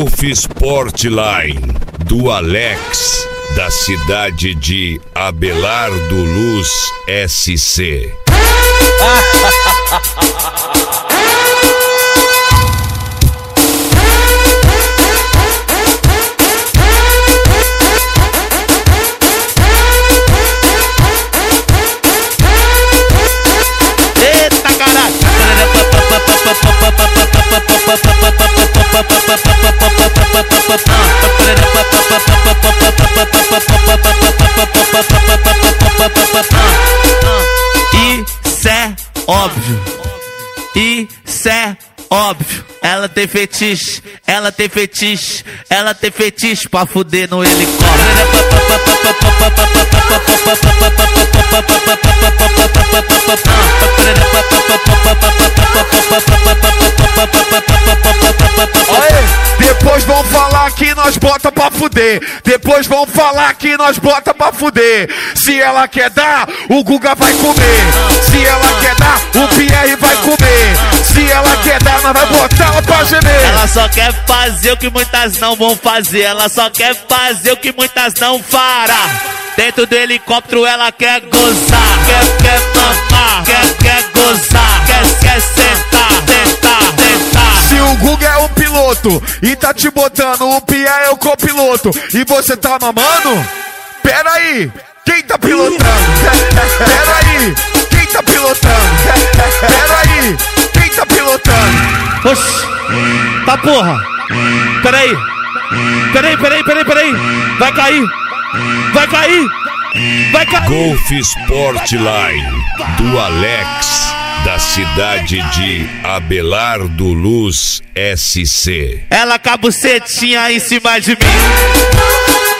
Golf Sportline do Alex, da cidade de Abelardo Luz, SC. Eita caralho! Isso é óbvio. Isso é óbvio. Ela tem fetiche, ela tem fetiche, ela tem fetiche pra fuder no helicóptero. Depois vão falar que nós bota pra fuder. Depois vão falar que nós bota pra fuder. Se ela quer dar, o Guga vai comer. Se ela quer dar, o Pierre vai comer. Se ela quer dar, nós vai botar ela pra gemer. Ela só quer fazer o que muitas não vão fazer. Ela só quer fazer o que muitas não fará. Dentro do helicóptero ela quer gozar. Quer mamar, quer gozar. Quer sentar, tentar. Se o Guga é o piloto e tá te botando, o Pierre é o copiloto e você tá mamando? Pera aí, quem tá pilotando? Pera aí, quem tá pilotando? Pera aí, quem tá pilotando? Oxi, tá porra. Peraí. Vai cair. Golf Sportline do Alex, da cidade de Abelardo Luz, SC. Ela cabucetinha em cima de mim.